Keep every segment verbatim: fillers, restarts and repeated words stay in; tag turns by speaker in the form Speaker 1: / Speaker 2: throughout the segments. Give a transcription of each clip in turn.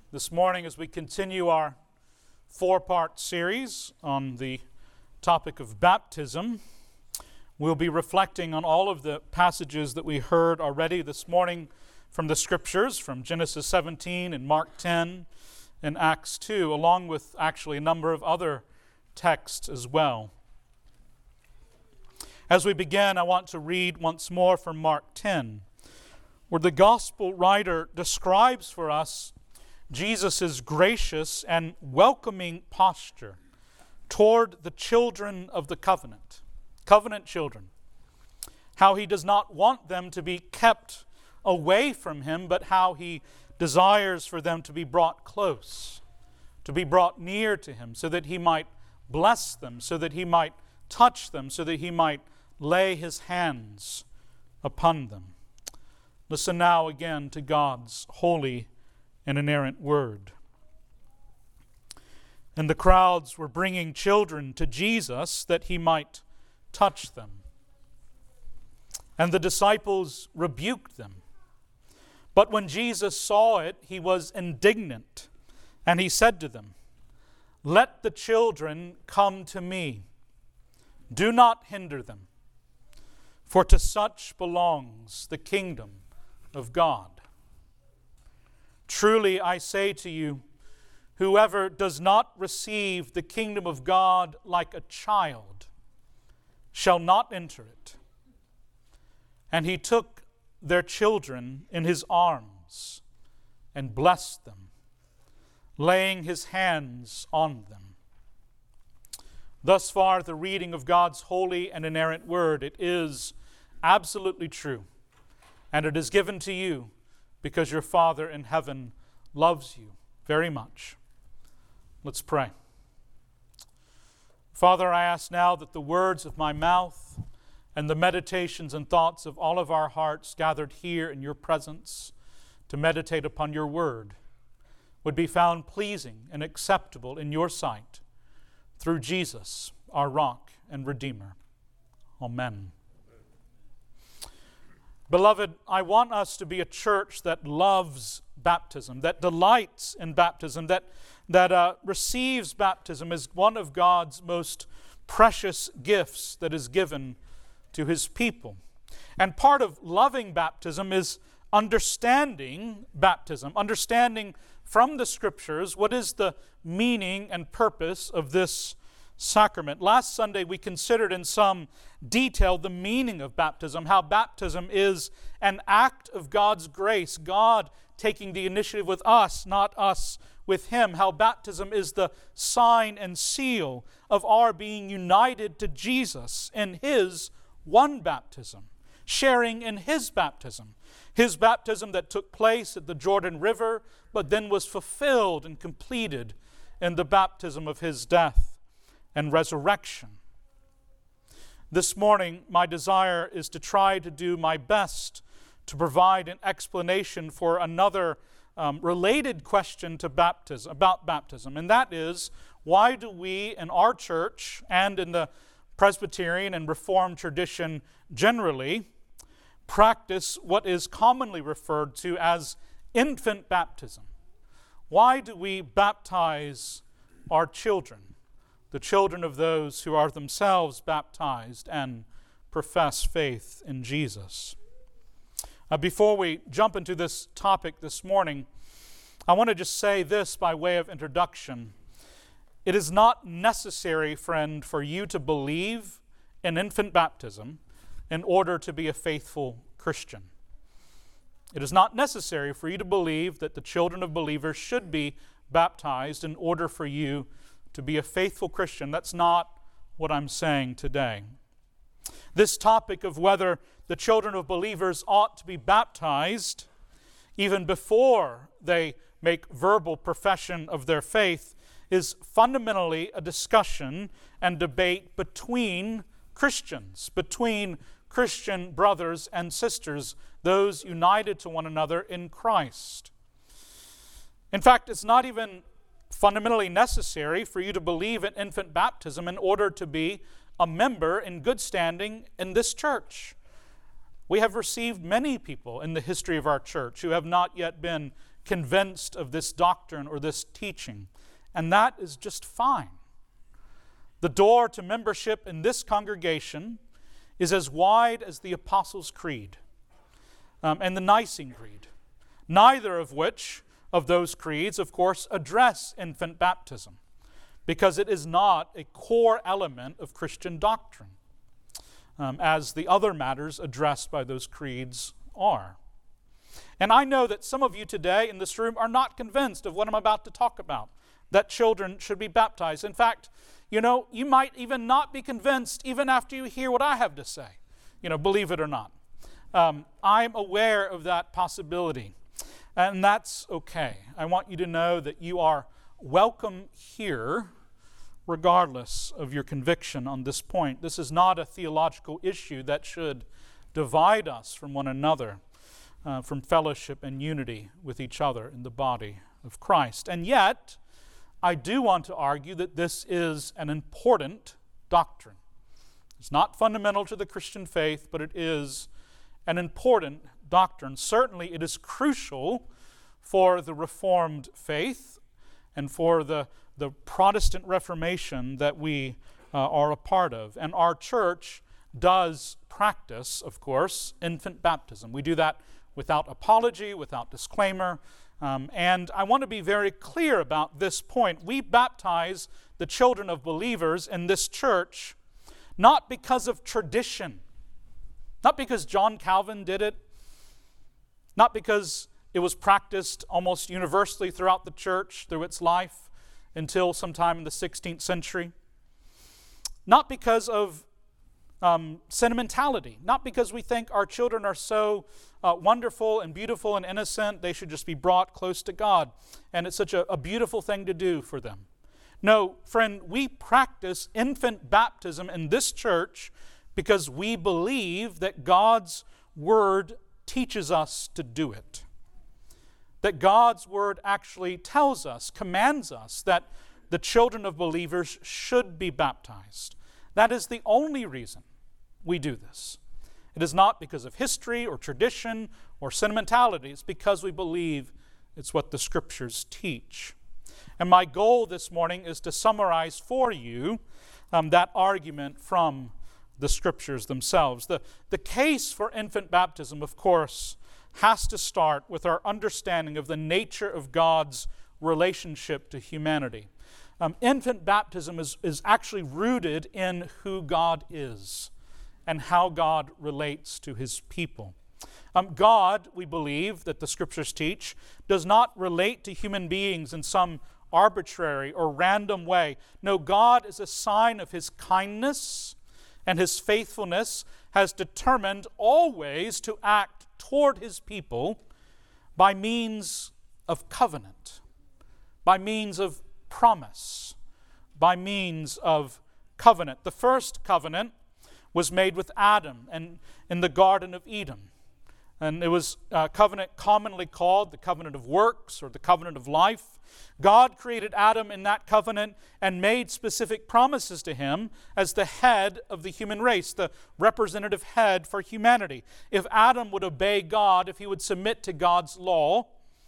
Speaker 1: This morning, as we continue our four-part series on the topic of baptism, we'll be reflecting on all of the passages that we heard already this morning from the Scriptures, from Genesis seventeen and Mark ten and Acts two, along with actually a number of other texts as well. As we begin, I want to read once more from Mark ten, where the Gospel writer describes for us Jesus' gracious and welcoming posture toward the children of the covenant, covenant children. How he does not want them to be kept away from him, but how he desires for them to be brought close, to be brought near to him, so that he might bless them, so that he might touch them, so that he might lay his hands upon them. Listen now again to God's holy and inerrant word. And the crowds were bringing children to Jesus that he might touch them. And the disciples rebuked them. But when Jesus saw it, he was indignant, and he said to them, "Let the children come to me. Do not hinder them, for to such belongs the kingdom of God. Truly I say to you, whoever does not receive the kingdom of God like a child shall not enter it." And he took their children in his arms and blessed them, laying his hands on them. Thus far, the reading of God's holy and inerrant word. It is absolutely true, and it is given to you because your Father in heaven loves you very much. Let's pray. Father, I ask now that the words of my mouth and the meditations and thoughts of all of our hearts gathered here in your presence to meditate upon your word would be found pleasing and acceptable in your sight through Jesus, our rock and redeemer. Amen. Beloved, I want us to be a church that loves baptism, that delights in baptism, that, that uh, receives baptism as one of God's most precious gifts that is given to his people. And part of loving baptism is understanding baptism, understanding from the Scriptures what is the meaning and purpose of this sacrament. Last Sunday we considered in some detail the meaning of baptism, how baptism is an act of God's grace, God taking the initiative with us, not us with him, how baptism is the sign and seal of our being united to Jesus in his one baptism, sharing in his baptism, his baptism that took place at the Jordan River, but then was fulfilled and completed in the baptism of his death and resurrection. This morning, my desire is to try to do my best to provide an explanation for another um, related question to baptism, about baptism, and that is, why do we in our church and in the Presbyterian and Reformed tradition generally practice what is commonly referred to as infant baptism? Why do we baptize our children, the children of those who are themselves baptized and profess faith in Jesus? Uh, before we jump into this topic this morning, I want to just say this by way of introduction. It is not necessary, friend, for you to believe in infant baptism in order to be a faithful Christian. It is not necessary for you to believe that the children of believers should be baptized in order for you to be a faithful Christian. That's not what I'm saying today. This topic of whether the children of believers ought to be baptized even before they make verbal profession of their faith is fundamentally a discussion and debate between Christians, between Christian brothers and sisters, those united to one another in Christ. In fact, it's not even fundamentally necessary for you to believe in infant baptism in order to be a member in good standing in this church. We have received many people in the history of our church who have not yet been convinced of this doctrine or this teaching, and that is just fine. The door to membership in this congregation is as wide as the Apostles' Creed um, and the Nicene Creed, neither of which of those creeds, of course, address infant baptism, because it is not a core element of Christian doctrine, um, as the other matters addressed by those creeds are. And I know that some of you today in this room are not convinced of what I'm about to talk about, that children should be baptized. In fact, you know, you might even not be convinced even after you hear what I have to say, you know, believe it or not. Um, I'm aware of that possibility, and that's okay. I want you to know that you are welcome here regardless of your conviction on this point. This is not a theological issue that should divide us from one another, uh, from fellowship and unity with each other in the body of Christ. And yet, I do want to argue that this is an important doctrine. It's not fundamental to the Christian faith, but it is an important doctrine. Certainly, it is crucial for the Reformed faith and for the, the Protestant Reformation that we uh, are a part of. And our church does practice, of course, infant baptism. We do that without apology, without disclaimer. Um, and I want to be very clear about this point. We baptize the children of believers in this church not because of tradition, not because John Calvin did it, not because it was practiced almost universally throughout the church through its life until sometime in the sixteenth century, not because of Um, sentimentality, not because we think our children are so uh, wonderful and beautiful and innocent, they should just be brought close to God, and it's such a, a beautiful thing to do for them. No, friend, we practice infant baptism in this church because we believe that God's Word teaches us to do it. That God's Word actually tells us, commands us, that the children of believers should be baptized. That is the only reason we do this. It is not because of history or tradition or sentimentality. It's because we believe it's what the Scriptures teach. And my goal this morning is to summarize for you um, that argument from the Scriptures themselves. The, the case for infant baptism, of course, has to start with our understanding of the nature of God's relationship to humanity. Um, infant baptism is, is actually rooted in who God is and how God relates to His people. Um, God, we believe that the Scriptures teach, does not relate to human beings in some arbitrary or random way. No, God is a sign of His kindness, and His faithfulness has determined always to act toward His people by means of covenant, by means of promise, by means of covenant. The first covenant was made with Adam and in the Garden of Eden. And it was a covenant commonly called the covenant of works or the covenant of life. God created Adam in that covenant and made specific promises to him as the head of the human race, the representative head for humanity. If Adam would obey God, if he would submit to God's law,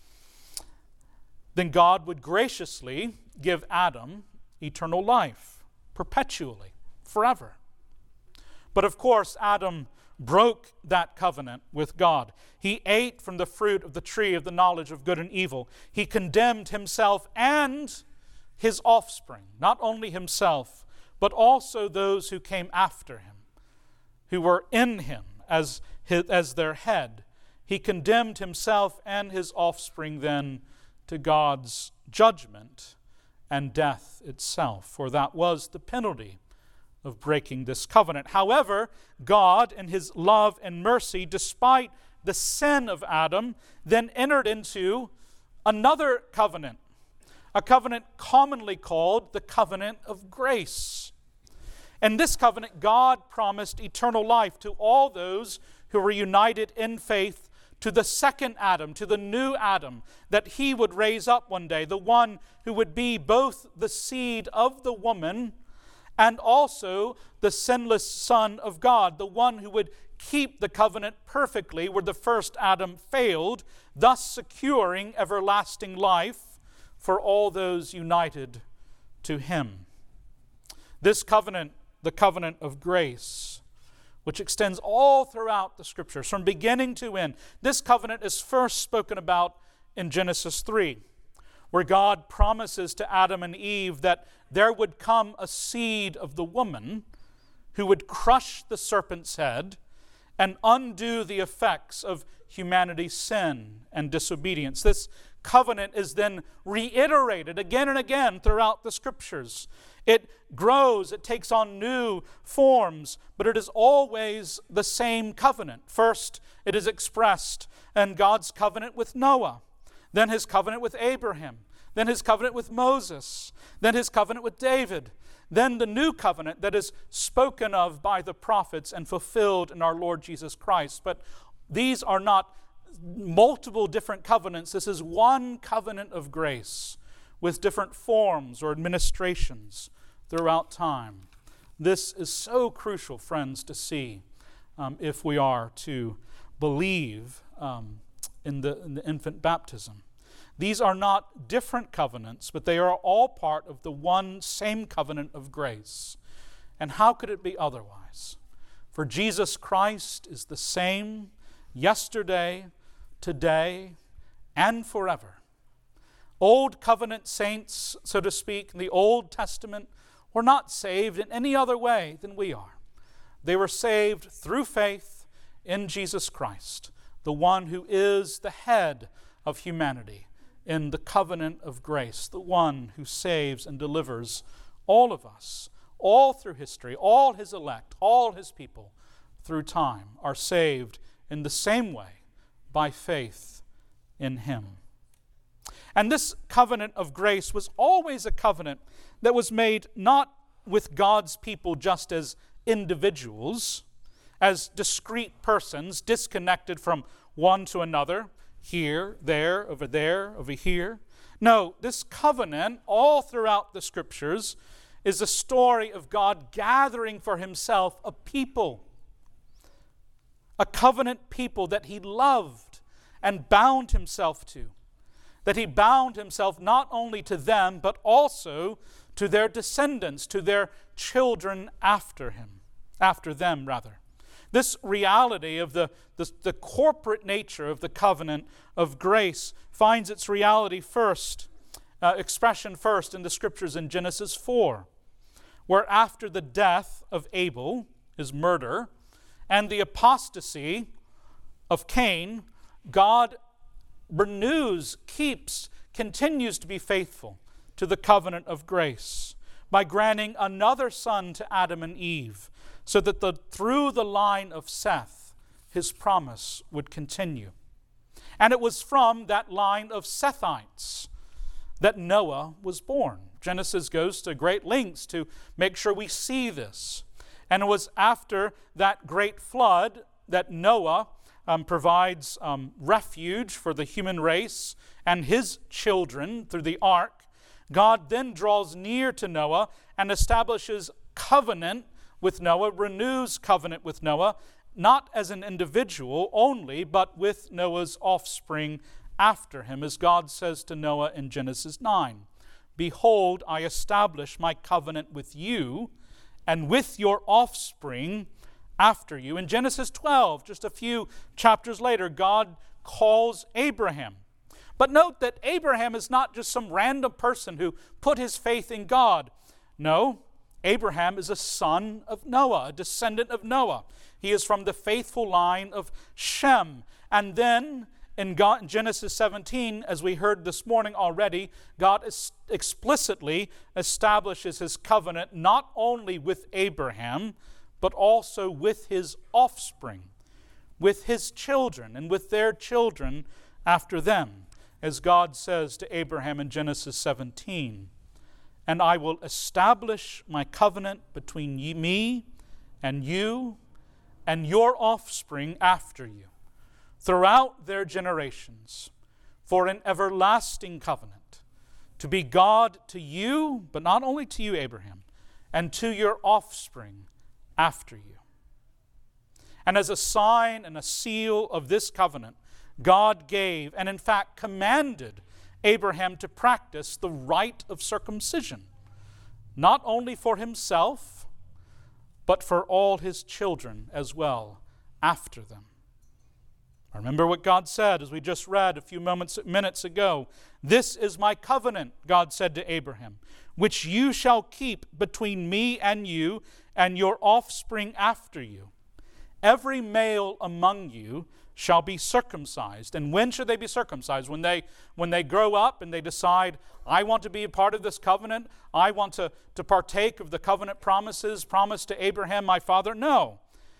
Speaker 1: then God would graciously give Adam eternal life, perpetually, forever. But of course, Adam broke that covenant with God. He ate from the fruit of the tree of the knowledge of good and evil. He condemned himself and his offspring, not only himself, but also those who came after him, who were in him as, his, as their head. He condemned himself and his offspring then to God's judgment and death itself, for that was the penalty of breaking this covenant. However, God, in His love and mercy, despite the sin of Adam, then entered into another covenant, a covenant commonly called the covenant of grace. In this covenant, God promised eternal life to all those who were united in faith to the second Adam, to the new Adam, that He would raise up one day, the one who would be both the seed of the woman and also the sinless Son of God, the one who would keep the covenant perfectly where the first Adam failed, thus securing everlasting life for all those united to him. This covenant, the covenant of grace, which extends all throughout the Scriptures, from beginning to end, this covenant is first spoken about in Genesis three, where God promises to Adam and Eve that there would come a seed of the woman who would crush the serpent's head and undo the effects of humanity's sin and disobedience. This covenant is then reiterated again and again throughout the Scriptures. It grows, it takes on new forms, but it is always the same covenant. First, it is expressed in God's covenant with Noah, then his covenant with Abraham, then his covenant with Moses, then his covenant with David, then the new covenant that is spoken of by the prophets and fulfilled in our Lord Jesus Christ. But these are not multiple different covenants. This is one covenant of grace with different forms or administrations throughout time. This is so crucial, friends, to see um, if we are to believe um, in, the, in the infant baptism. These are not different covenants, but they are all part of the one same covenant of grace. And how could it be otherwise? For Jesus Christ is the same yesterday, today, and forever. Old covenant saints, so to speak, in the Old Testament, were not saved in any other way than we are. They were saved through faith in Jesus Christ, the one who is the head of humanity in the covenant of grace, the one who saves and delivers all of us, all through history, all his elect, all his people through time are saved in the same way by faith in him. And this covenant of grace was always a covenant that was made not with God's people just as individuals, as discrete persons disconnected from one to another, here, there, over there, over here. No, this covenant, all throughout the Scriptures, is a story of God gathering for himself a people, a covenant people that he loved and bound himself to, that he bound himself not only to them, but also to their descendants, to their children after him, after them, rather. This reality of the, the, the corporate nature of the covenant of grace finds its reality first, uh, expression first in the Scriptures in Genesis four, where after the death of Abel, his murder, and the apostasy of Cain, God renews, keeps, continues to be faithful to the covenant of grace by granting another son to Adam and Eve, so that the, through the line of Seth, his promise would continue. And it was from that line of Sethites that Noah was born. Genesis goes to great lengths to make sure we see this. And it was after that great flood that Noah um, provides um, refuge for the human race and his children through the ark. God then draws near to Noah and establishes covenant with Noah, renews covenant with Noah, not as an individual only, but with Noah's offspring after him, as God says to Noah in Genesis nine, "Behold, I establish my covenant with you and with your offspring after you." In Genesis twelve, just a few chapters later, God calls Abraham. But note that Abraham is not just some random person who put his faith in God. No, Abraham is a son of Noah, a descendant of Noah. He is from the faithful line of Shem. And then in, God, in Genesis seventeen, as we heard this morning already, God is explicitly establishes his covenant not only with Abraham, but also with his offspring, with his children, and with their children after them. As God says to Abraham in Genesis seventeen, "And I will establish my covenant between ye, me and you and your offspring after you throughout their generations for an everlasting covenant, to be God to you," but not only to you, Abraham, "and to your offspring after you." And as a sign and a seal of this covenant, God gave and in fact commanded Abraham to practice the rite of circumcision, not only for himself, but for all his children as well after them. Remember what God said as we just read a few moments, minutes ago. This is my covenant, God said to Abraham, which you shall keep between me and you and your offspring after you. Every male among you shall be circumcised. And when should they be circumcised? When they when they grow up and they decide, I want to be a part of this covenant, I want to, to partake of the covenant promises promised to Abraham, my father? No.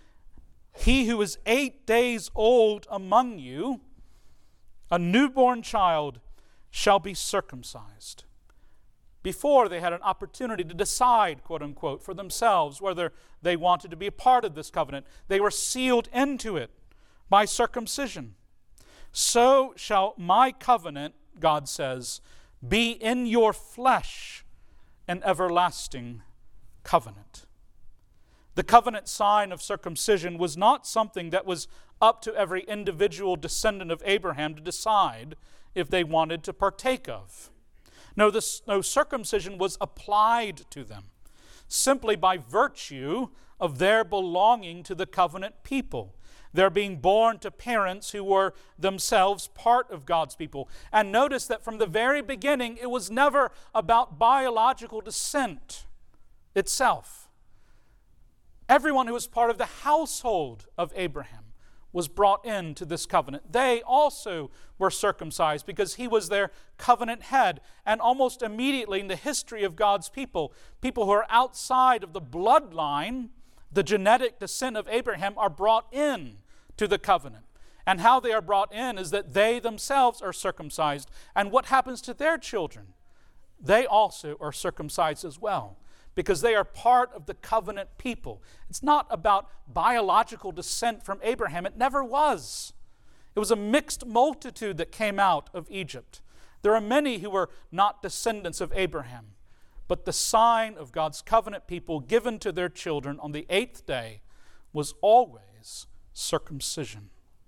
Speaker 1: He who is eight days old among you, a newborn child, shall be circumcised. Before they had an opportunity to decide, quote unquote, for themselves whether they wanted to be a part of this covenant, they were sealed into it by circumcision. So shall my covenant, God says, be in your flesh an everlasting covenant. The covenant sign of circumcision was not something that was up to every individual descendant of Abraham to decide if they wanted to partake of. No, this, no, circumcision was applied to them simply by virtue of their belonging to the covenant people. They're being born to parents who were themselves part of God's people. And notice that from the very beginning, it was never about biological descent itself. Everyone who was part of the household of Abraham was brought into this covenant. They also were circumcised because he was their covenant head. And almost immediately in the history of God's people, people who are outside of the bloodline, the genetic descent of Abraham, are brought in to the covenant. And how they are brought in is that they themselves are circumcised. And what happens to their children? They also are circumcised as well, because they are part of the covenant people. It's not about biological descent from Abraham. It never was. It was a mixed multitude that came out of Egypt. There are many who were not descendants of Abraham, but the sign of God's covenant people given to their children on the eighth day was always circumcision.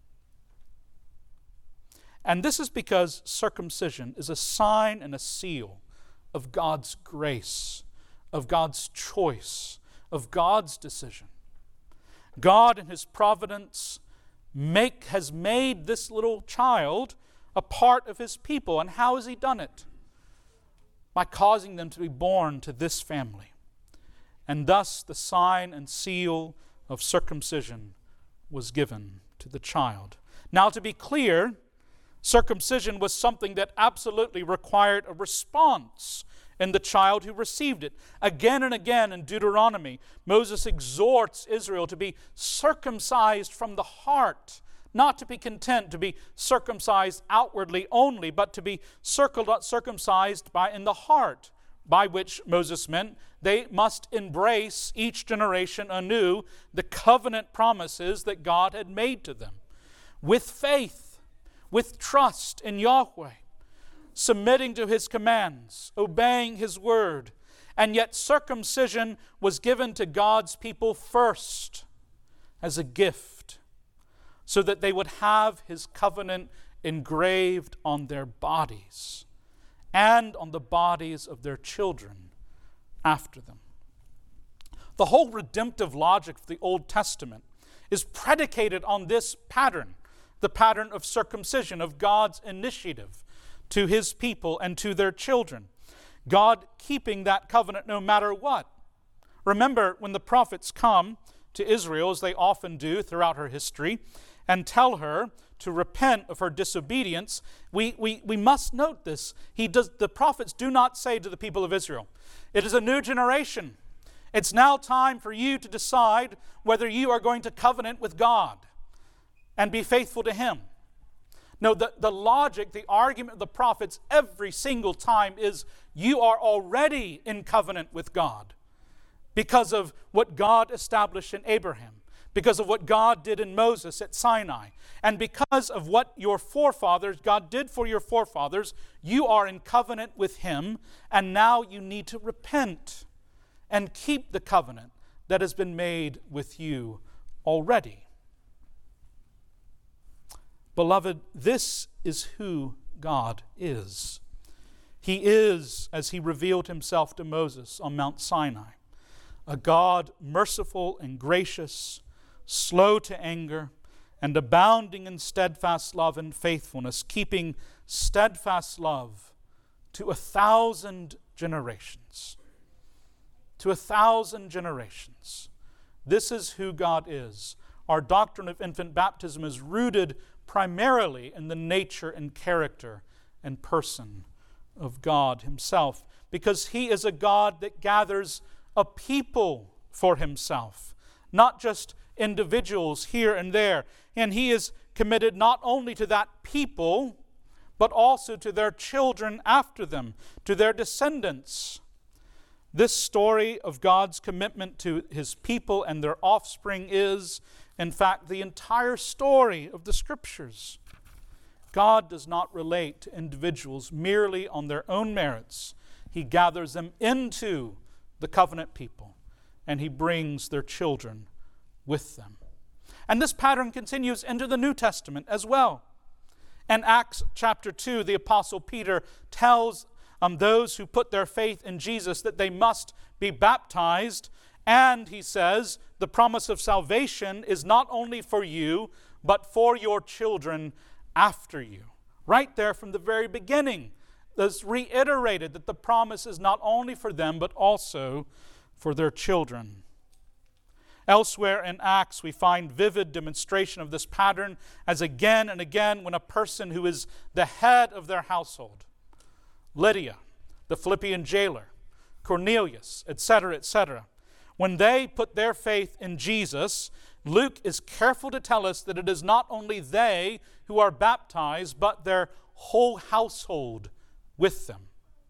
Speaker 1: And this is because circumcision is a sign and a seal of God's grace, of God's choice, of God's decision. God in His providence make, has made this little child a part of His people. And how has He done it? By causing them to be born to this family. And thus the sign and seal of circumcision was given to the child. Now, to be clear, circumcision was something that absolutely required a response in the child who received it. Again and again in Deuteronomy, Moses exhorts Israel to be circumcised from the heart, not to be content to be circumcised outwardly only, but to be circumcised by in the heart, by which Moses meant they must embrace each generation anew the covenant promises that God had made to them, with faith, with trust in Yahweh, submitting to His commands, obeying His word. And yet circumcision was given to God's people first as a gift, so that they would have His covenant engraved on their bodies and on the bodies of their children after them. The whole redemptive logic of the Old Testament is predicated on this pattern, the pattern of circumcision, of God's initiative to His people and to their children. God keeping that covenant no matter what. Remember, when the prophets come to Israel, as they often do throughout her history, and tell her to repent of her disobedience, we, we, we must note this. He does, the prophets do not say to the people of Israel, it is a new generation. It's now time for you to decide whether you are going to covenant with God and be faithful to Him. No, the, the logic, the argument of the prophets every single time is you are already in covenant with God because of what God established in Abraham, because of what God did in Moses at Sinai, and because of what your forefathers, God did for your forefathers, you are in covenant with Him, and now you need to repent and keep the covenant that has been made with you already. Beloved, this is who God is. He is, as he revealed himself to Moses on Mount Sinai, a God merciful and gracious, slow to anger, and abounding in steadfast love and faithfulness, keeping steadfast love to a thousand generations. To a thousand generations. This is who God is. Our doctrine of infant baptism is rooted primarily in the nature and character and person of God himself, because he is a God that gathers a people for himself, not just individuals here and there. And he is committed not only to that people, but also to their children after them, to their descendants. This story of God's commitment to his people and their offspring is, in fact, the entire story of the Scriptures. God does not relate to individuals merely on their own merits. He gathers them into the covenant people, and he brings their children with them. And this pattern continues into the New Testament as well. In Acts chapter two, the Apostle Peter tells um, those who put their faith in Jesus that they must be baptized, and he says, the promise of salvation is not only for you, but for your children after you. Right there from the very beginning, it's reiterated that the promise is not only for them, but also for their children. Elsewhere in Acts, we find vivid demonstration of this pattern as again and again when a person who is the head of their household, Lydia, the Philippian jailer, Cornelius, et cetera, et cetera, when they put their faith in Jesus, Luke is careful to tell us that it is not only they who are baptized, but their whole household with them.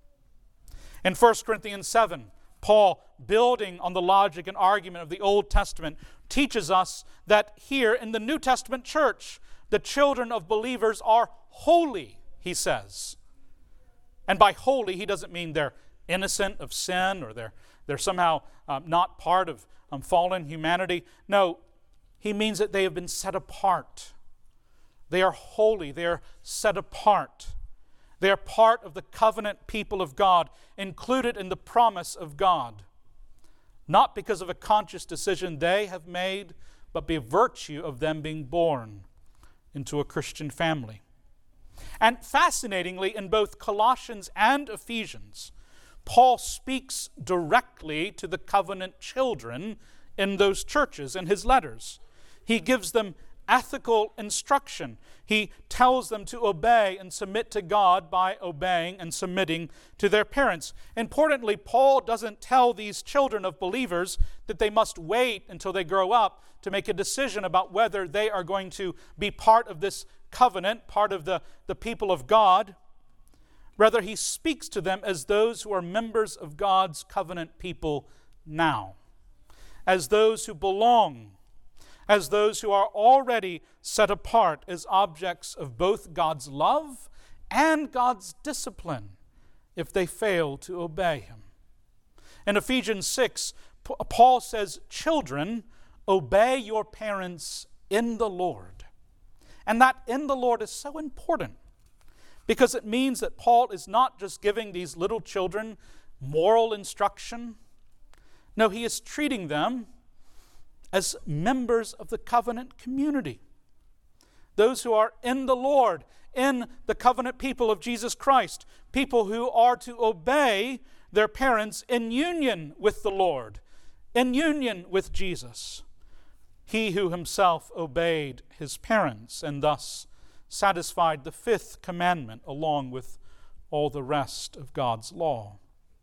Speaker 1: In First Corinthians seven, Paul, building on the logic and argument of the Old Testament, teaches us that here in the New Testament church, the children of believers are holy, he says. And by holy, he doesn't mean they're innocent of sin or they're, they're somehow um, not part of um, fallen humanity. No, he means that they have been set apart. They are holy. They are set apart. They are part of the covenant people of God, included in the promise of God. Not because of a conscious decision they have made, but by virtue of them being born into a Christian family. And fascinatingly, in both Colossians and Ephesians, Paul speaks directly to the covenant children in those churches in his letters. He gives them ethical instruction. He tells them to obey and submit to God by obeying and submitting to their parents. Importantly, Paul doesn't tell these children of believers that they must wait until they grow up to make a decision about whether they are going to be part of this covenant, part of the, the people of God. Rather, he speaks to them as those who are members of God's covenant people now, as those who belong, as those who are already set apart as objects of both God's love and God's discipline if they fail to obey him. In Ephesians six, Paul says, "Children, obey your parents in the Lord." And that in the Lord is so important because it means that Paul is not just giving these little children moral instruction. No, he is treating them as members of the covenant community. Those who are in the Lord, in the covenant people of Jesus Christ, people who are to obey their parents in union with the Lord, in union with Jesus. He who himself obeyed his parents and thus satisfied the fifth commandment along with all the rest of God's law.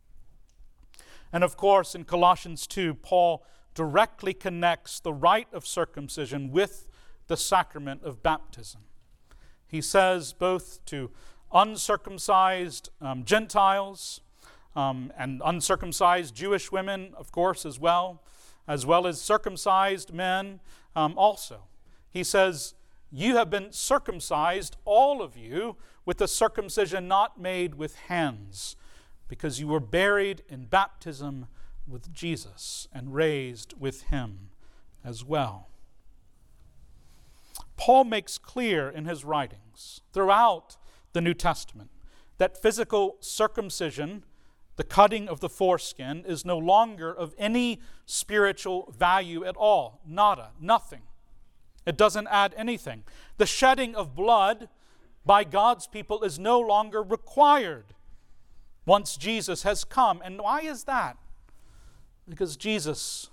Speaker 1: And of course, in Colossians two, Paul directly connects the rite of circumcision with the sacrament of baptism. He says both to uncircumcised um, Gentiles um, and uncircumcised Jewish women, of course, as well, as well as circumcised men um, also. He says, "You have been circumcised, all of you, with a circumcision not made with hands, because you were buried in baptism with Jesus and raised with him as well." Paul makes clear in his writings throughout the New Testament that physical circumcision, the cutting of the foreskin, is no longer of any spiritual value at all. Nada, nothing. It doesn't add anything. The shedding of blood by God's people is no longer required once Jesus has come. And why is that? Because Jesus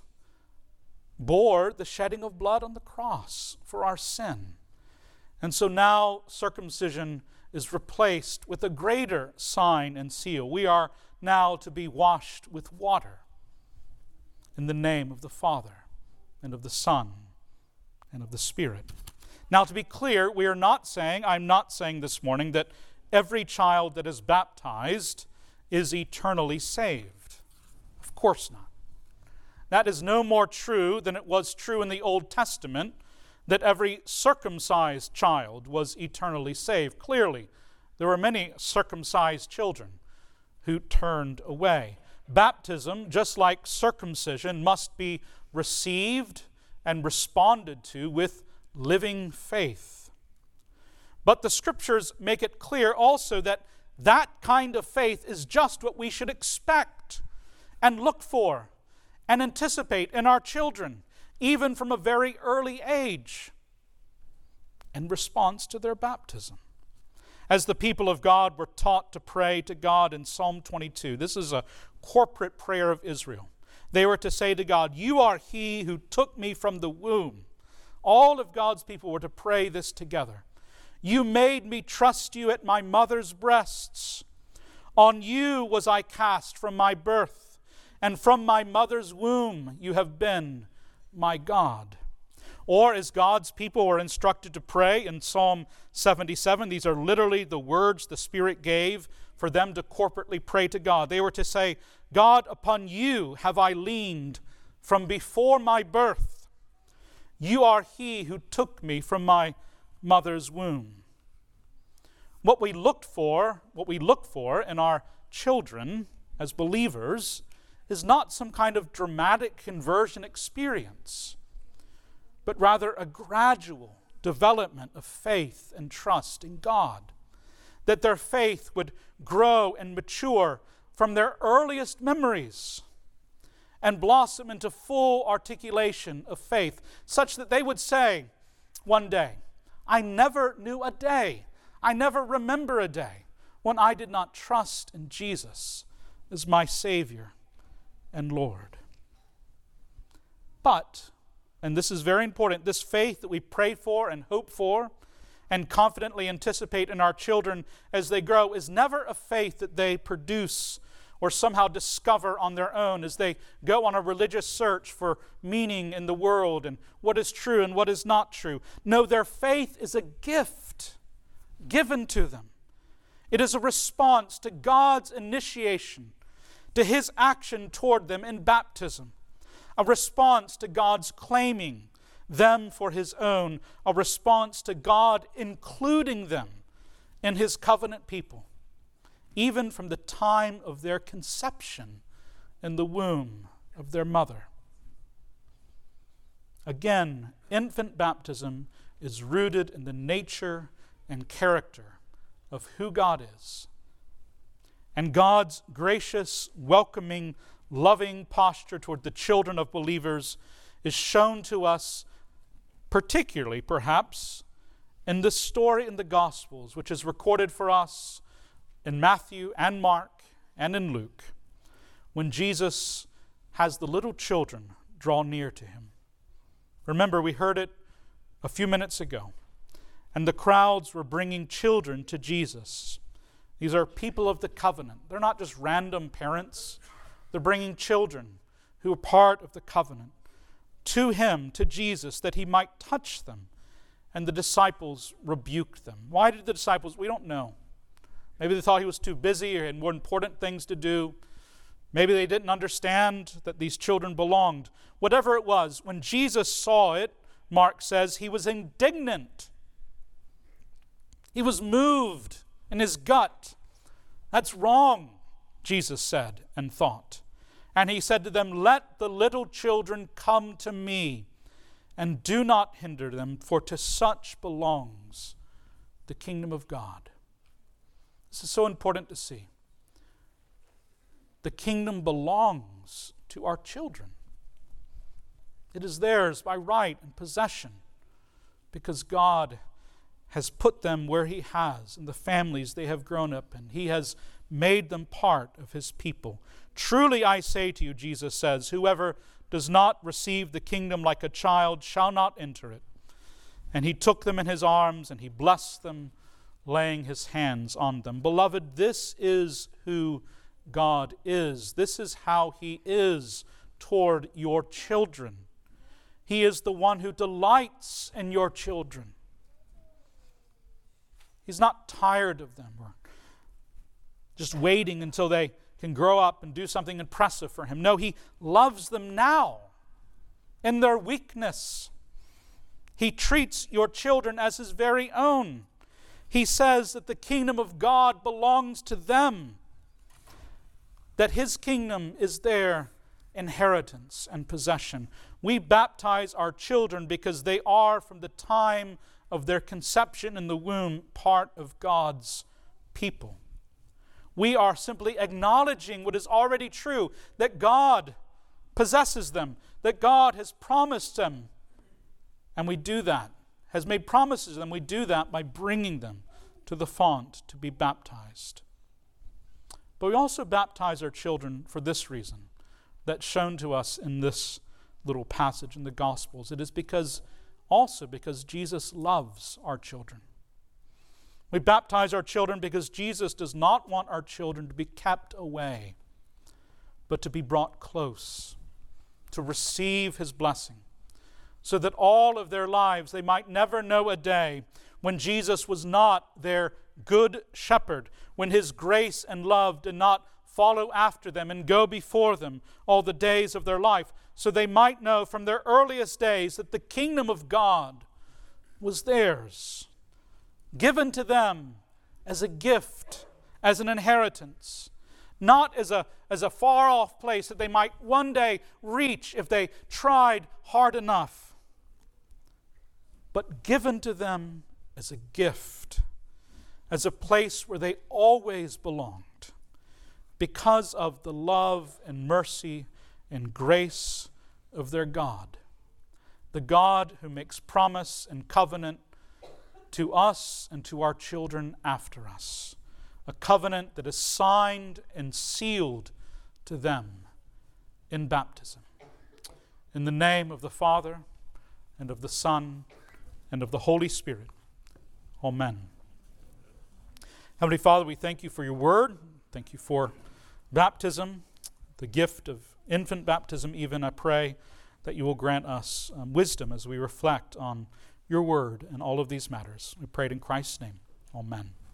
Speaker 1: bore the shedding of blood on the cross for our sin. And so now circumcision is replaced with a greater sign and seal. We are now to be washed with water in the name of the Father and of the Son and of the Spirit. Now, to be clear, we are not saying, I'm not saying this morning that every child that is baptized is eternally saved. Of course not. That is no more true than it was true in the Old Testament that every circumcised child was eternally saved. Clearly, there were many circumcised children who turned away. Baptism, just like circumcision, must be received and responded to with living faith. But the Scriptures make it clear also that that kind of faith is just what we should expect and look for and anticipate in our children, even from a very early age, in response to their baptism. As the people of God were taught to pray to God in Psalm twenty-two, this is a corporate prayer of Israel. They were to say to God, "You are He who took me from the womb." All of God's people were to pray this together. "You made me trust you at my mother's breasts. On you was I cast from my birth, and from my mother's womb you have been my God." Or as God's people were instructed to pray in Psalm seventy-seven, these are literally the words the Spirit gave for them to corporately pray to God. They were to say, "God, upon you have I leaned from before my birth. You are He who took me from my mother's womb." What we looked for, what we look for in our children as believers is not some kind of dramatic conversion experience, but rather a gradual development of faith and trust in God, that their faith would grow and mature from their earliest memories and blossom into full articulation of faith, such that they would say one day, "I never knew a day, I never remember a day when I did not trust in Jesus as my Savior and Lord." But, and this is very important, this faith that we pray for and hope for and confidently anticipate in our children as they grow is never a faith that they produce or somehow discover on their own as they go on a religious search for meaning in the world and what is true and what is not true. No, their faith is a gift given to them. It is a response to God's initiation, to His action toward them in baptism, a response to God's claiming them for His own, a response to God including them in His covenant people, even from the time of their conception in the womb of their mother. Again, infant baptism is rooted in the nature and character of who God is. And God's gracious, welcoming, loving posture toward the children of believers is shown to us, particularly, perhaps, in this story in the Gospels, which is recorded for us in Matthew and Mark and in Luke, when Jesus has the little children draw near to Him. Remember, we heard it a few minutes ago. And the crowds were bringing children to Jesus. These are people of the covenant. They're not just random parents. They're bringing children who are part of the covenant to Him, to Jesus, that He might touch them. And the disciples rebuked them. Why did the disciples? We don't know. Maybe they thought He was too busy or had more important things to do. Maybe they didn't understand that these children belonged. Whatever it was, when Jesus saw it, Mark says, He was indignant. He was moved in His gut. "That's wrong," Jesus said and thought. And He said to them, "Let the little children come to me, and do not hinder them, for to such belongs the kingdom of God. This is so important to see. The kingdom belongs to our children. It is theirs by right and possession, because God has put them where He has, in the families they have grown up in. He has made them part of His people. Truly I say to you, Jesus says, whoever does not receive the kingdom like a child shall not enter it. And He took them in His arms, and He blessed them, laying His hands on them. Beloved, this is who God is. This is how He is toward your children. He is the one who delights in your children. He's not tired of them or just waiting until they can grow up and do something impressive for Him. No, He loves them now in their weakness. He treats your children as His very own. He says that the kingdom of God belongs to them, that His kingdom is their inheritance and possession. We baptize our children because they are, from the time of their conception in the womb, part of God's people. We are simply acknowledging what is already true, that God possesses them, that God has promised them, and we do that, has made promises to them. We do that by bringing them to the font to be baptized. But we also baptize our children for this reason, that's shown to us in this little passage in the Gospels. It is because, also because Jesus loves our children. We baptize our children because Jesus does not want our children to be kept away, but to be brought close, to receive His blessing, so that all of their lives they might never know a day when Jesus was not their good shepherd, when His grace and love did not follow after them and go before them all the days of their life, so they might know from their earliest days that the kingdom of God was theirs, given to them as a gift, as an inheritance, not as a, as a far-off place that they might one day reach if they tried hard enough, but given to them as a gift, as a place where they always belonged, because of the love and mercy and grace of their God, the God who makes promise and covenant to us and to our children after us, a covenant that is signed and sealed to them in baptism. In the name of the Father, and of the Son, and of the Holy Spirit. Amen. Heavenly Father, we thank You for Your word. Thank You for baptism, the gift of infant baptism even. I pray that You will grant us um, wisdom as we reflect on Your word and all of these matters. We pray it in Christ's name. Amen.